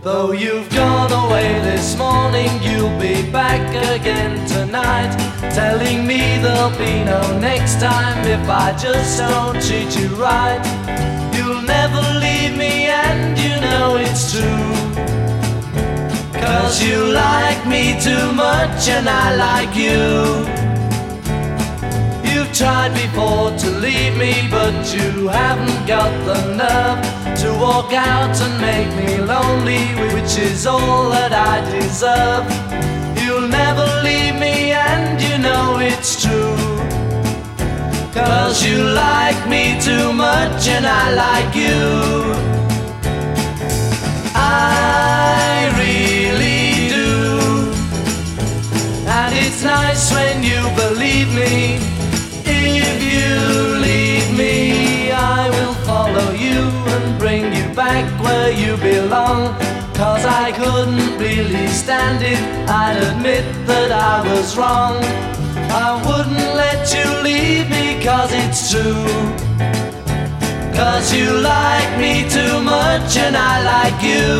Though you've gone away this morning, you'll be back again tonight, telling me there'll be no next time if I just don't treat you right. You'll never leave me and you know it's true, 'cause you like me too much and I like you. You've tried before to leave me, but you haven't got the nerve to walk out and make me lonely, which is all that I deserve. You'll never leave me and you know it's true, 'cause you like me too much and I like you. I really do, and it's nice when you believe me. If you leave me, I will follow you and bring you back where you belong, 'cause I couldn't really stand it, I'd admit that I was wrong. I wouldn't let you leave me 'cause it's true, 'cause you like me too much and I like you.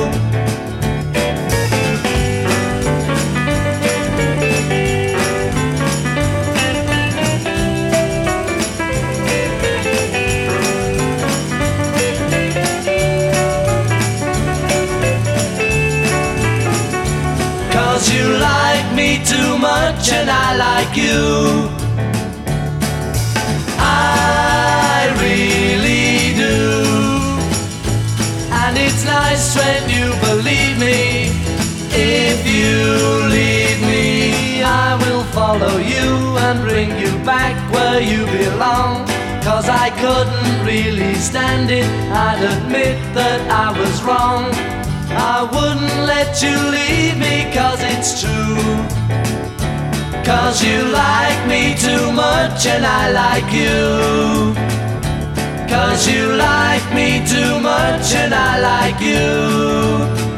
'Cause you like me too much and I like you. I really do, and it's nice when you believe me. If you leave me, I will follow you and bring you back where you belong, 'cause I couldn't really stand it, I'd admit that I was wrong. I wouldn't let you leave me 'cause it's true, 'cause you like me too much and I like you, 'cause you like me too much and I like you.